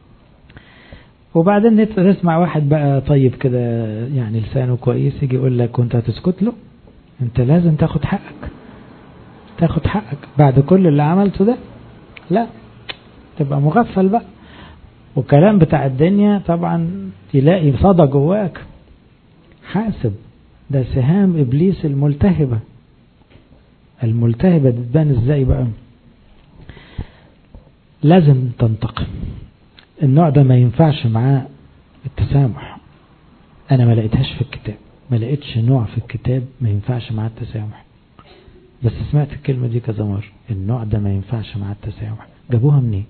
وبعدين تسمع واحد بقى طيب كده يعني لسانه كويس يجي يقول لك وانت هتسكت له؟ انت لازم تاخد حقك، تاخد حقك بعد كل اللي عملته ده؟ لا، تبقى مغفل بقى. وكلام بتاع الدنيا طبعا تلاقي صدى جواك. حاسب، ده سهام إبليس الملتهبة. الملتهبة تبان ازاي بقى؟ لازم تنتقم. النوع ده ما ينفعش معاه التسامح. انا ما لقيتهاش في الكتاب، ما لقيتش نوع في الكتاب ما ينفعش معاه التسامح، بس سمعت الكلمة دي كذا مرة. النوع ده ما ينفعش معاه التسامح. جابوها منين؟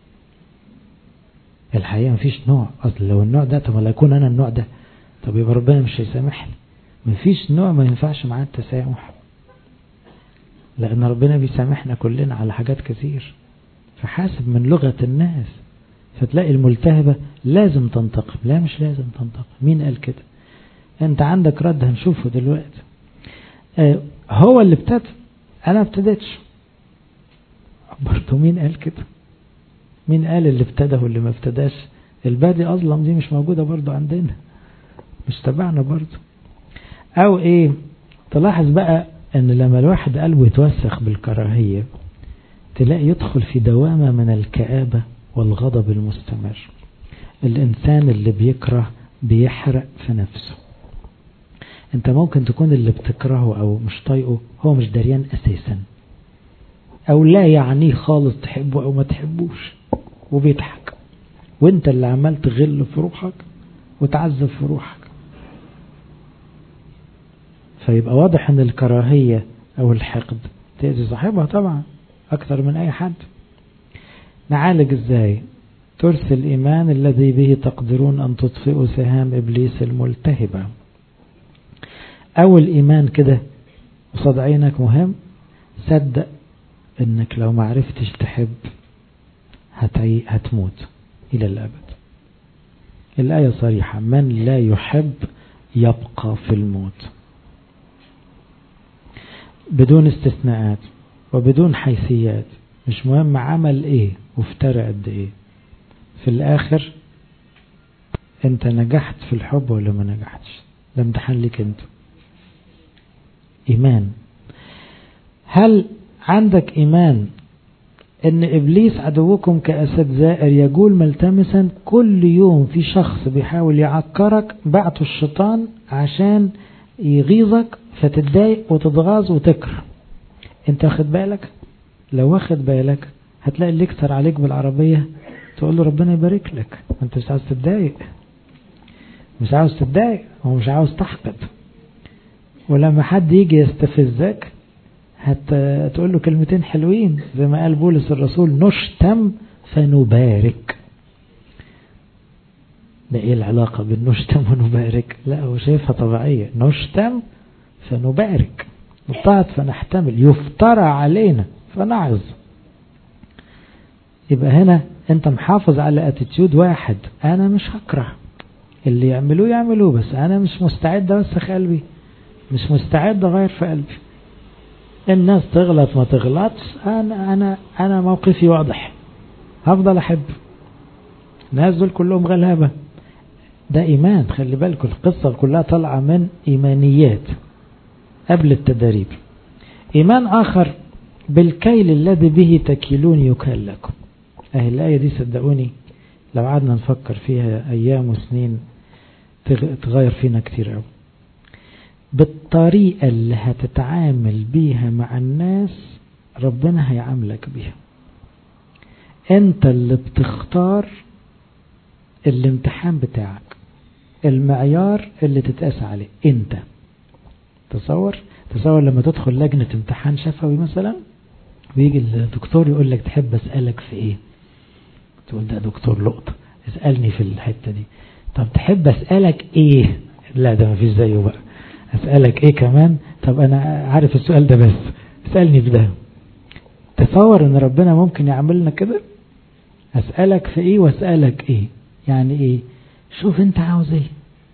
الحقيقة مفيش نوع اصلا. لو النوع ده، طب لا يكون انا النوع ده، طب يبقى ربنا مش هيسامحني. مفيش نوع ما ينفعش معاه التسامح، لان ربنا بيسامحنا كلنا على حاجات كتير. فحاسب من لغة الناس. فتلاقي الملتهبة لازم تنتقم. لا، مش لازم تنتقم. مين قال كده؟ انت عندك رد هنشوفه دلوقتي. هو اللي ابتدى، انا ابتديتش برضه. مين قال كده؟ مين قال اللي ابتدى واللي ما ابتداش؟ البادي اظلم دي مش موجودة برضه عندنا، مش تبعنا برضه. او ايه، تلاحظ بقى ان لما الواحد قلبه يتوسخ بالكراهية تلاقي يدخل في دوامة من الكآبة والغضب المستمر. الإنسان اللي بيكره بيحرق في نفسه. انت ممكن تكون اللي بتكرهه أو مش طايقه هو مش دريان أساسا، أو لا يعنيه خالص تحبه أو ما تحبوش، وبيضحك، وانت اللي عمال تغل في روحك وتعذب في روحك. فيبقى واضح ان الكراهية أو الحقد تأذي صاحبها طبعا أكثر من أي حد. نعالج ازاي؟ ترس الإيمان الذي به تقدرون أن تطفئوا سهام إبليس الملتهبة. أول إيمان كده قصاد عينك مهم. صدق إنك لو ما عرفتش تحب هتموت إلى الأبد. الآية صريحة: من لا يحب يبقى في الموت، بدون استثناءات وبدون حيثيات. مش مهم عمل ايه وافترى قد ايه، في الاخر انت نجحت في الحب ولا ما نجحتش. ده امتحان لك انت. ايمان. هل عندك ايمان ان ابليس عدوكم كاسد زائر يجول ملتمسا؟ كل يوم في شخص بيحاول يعكرك، بعته الشيطان عشان يغيظك فتتضايق وتتغاظ وتكره. انت واخد بالك؟ لو واخد بالك هتلاقي اللي يكسر عليك بالعربية تقول له ربنا يبارك لك. انت مش عاوز تتضايق، مش عاوز تتضايق ومش عاوز تحقد. ولما حد يجي يستفزك هتقول له كلمتين حلوين زي ما قال بولس الرسول: نشتم فنبارك. ده ايه العلاقة بين نشتم ونبارك؟ لا، هو شايفها طبيعية. نشتم فنبارك، نطاعت فنحتمل، يفترى علينا فنعظ. يبقى هنا انت محافظ على اتيتيود واحد: انا مش هكره، اللي يعملوه يعملوه، بس انا مش مستعد اوسخ قلبي، مش مستعد اغير في قلبي. الناس تغلط ما تغلطش، انا موقفي واضح، هفضل احب. الناس دول كلهم غلابة. ده ايمان. خلي بالكم القصة كلها طالعة من ايمانيات قبل التدريب. ايمان اخر: بالكيل الذي به تكيلون يكال لكم. الآية دي صدقوني لو قعدنا نفكر فيها أيام وسنين تغير فينا كتير أوي. بالطريقة اللي هتتعامل بيها مع الناس ربنا هيعاملك بيها. انت اللي بتختار الامتحان بتاعك، المعيار اللي تتقاس عليه انت. تصور لما تدخل لجنة امتحان شفوي مثلا ويجي الدكتور يقول لك: تحب اسألك في ايه؟ تقول: ده دكتور لقطة، اسألني في الحتة دي. طب تحب اسألك ايه؟ لا، ده مفيش زيه بقى. اسألك ايه كمان؟ طب انا عارف السؤال ده، بس اسألني في ده. تصور ان ربنا ممكن يعملنا كده؟ اسألك في ايه واسألك ايه؟ يعني ايه؟ شوف انت عاوز ايه.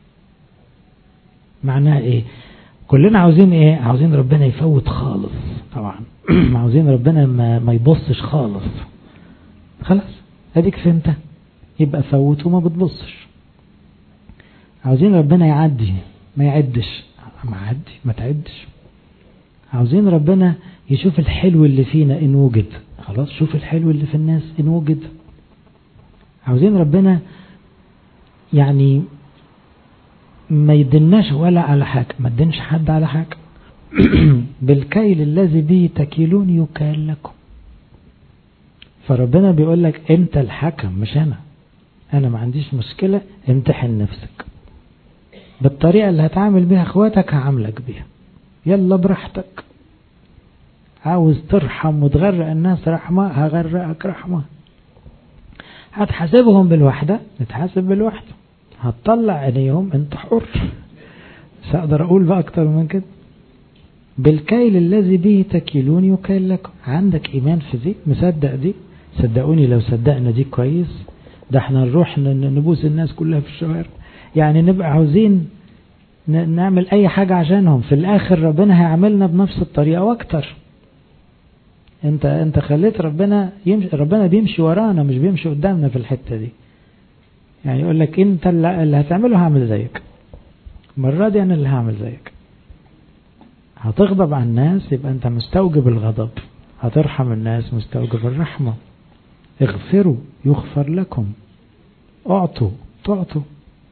معناها ايه؟ كلنا عاوزين ايه؟ عاوزين ربنا يفوت خالص طبعا. عاوزين ربنا ما يبصش خالص. خلاص اديك فهمت، يبقى فوت وما بتبصش. عاوزين ربنا يعدي ما يعدش، ما تعدش. عاوزين ربنا يشوف الحلو اللي فينا إن وجد، خلاص شوف الحلو اللي في الناس إن وجد. عاوزين ربنا يعني ما يدناش ولا على حاجة، ما تدنش حد على حاجة. بالكيل الذي به تكيلون يكال لكم. فربنا بيقول لك انت الحكم مش انا ما عنديش مشكلة، امتحن نفسك بالطريقة اللي هتعامل بيها اخواتك هعاملك بيها، يلا براحتك. عاوز ترحم وتغرق الناس رحمة، هغرقك رحمة. هتحاسبهم بالوحدة، نتحاسب بالوحدة. هتطلع عينيهم، انت حر. مش هقدر اقول بقى اكتر من كده. بالكيل الذي به تكيلون يكال لكم. عندك ايمان في دي؟ مصدق دي؟ صدقوني لو صدقنا دي كويس، ده احنا نروح نبوس الناس كلها في الشوارع، يعني نبقى عاوزين نعمل اي حاجة عشانهم. في الاخر ربنا هيعملنا بنفس الطريقة واكتر. انت خليت ربنا يمشي، ربنا بيمشي ورانا مش بيمشي قدامنا في الحتة دي. يعني يقول لك انت اللي هتعمله هعمل زيك، المرة دي انا اللي هعمل زيك. هتغضب على الناس يبقى انت مستوجب الغضب، هترحم الناس مستوجب الرحمة. اغفروا يغفر لكم، اعطوا تعطوا.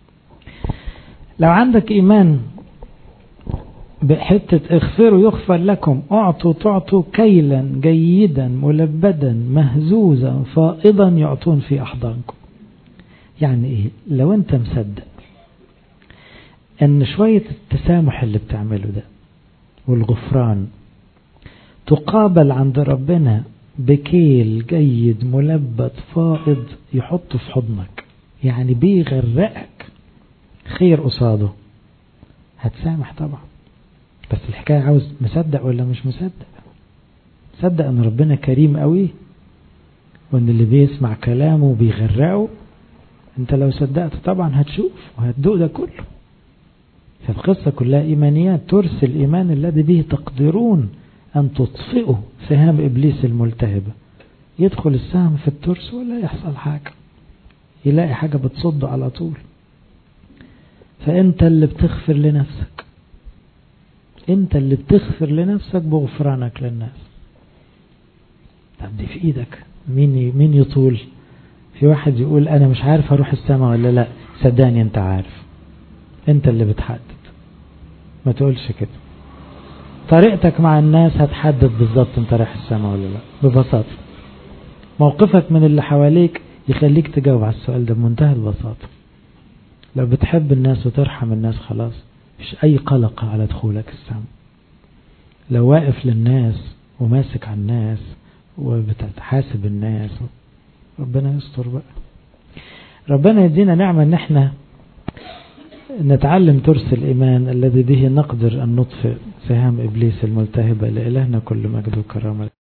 لو عندك ايمان بحتة اغفروا يغفر لكم، اعطوا تعطوا، كيلا جيدا ملبدا مهزوزا فائضا يعطون في احضانكم. يعني ايه؟ لو انت مصدق ان شوية التسامح اللي بتعمله ده والغفران تقابل عند ربنا بكيل جيد ملبد فائض يحطه في حضنك، يعني بيغرقك خير قصاده، هتسامح طبعا. بس الحكاية عاوز مصدق ولا مش مصدق. مصدق ان ربنا كريم قوي وان اللي بيسمع كلامه بيغرقه. انت لو صدقت طبعا هتشوف وهتدوق ده كله. فالقصة كلها إيمانيات، ترس الإيمان الذي به تقدرون أن تطفئوا سهام إبليس الملتهبة. يدخل السهم في الترس ولا يحصل حاجة، يلاقي حاجة بتصده على طول. فأنت اللي بتغفر لنفسك، أنت اللي بتغفر لنفسك بغفرانك للناس. طب دي في إيدك، مين يطول؟ في واحد يقول أنا مش عارف هروح السماء ولا لا. صدقني أنت عارف، أنت اللي بتحدد. ما تقولش كده. طريقتك مع الناس هتحدد بالظبط انت رايح السماء ولا لا. ببساطة موقفك من اللي حواليك يخليك تجاوب على السؤال ده بمنتهى البساطة. لو بتحب الناس وترحم الناس خلاص مش أي قلق على دخولك السماء. لو واقف للناس وماسك على الناس وبتحاسب الناس، ربنا يستر بقى. ربنا يدينا نعمة ان احنا نتعلم ترس الإيمان الذي به نقدر أن نطفئ سهام إبليس الملتهبة. لإلهنا كل مجد وكرامة.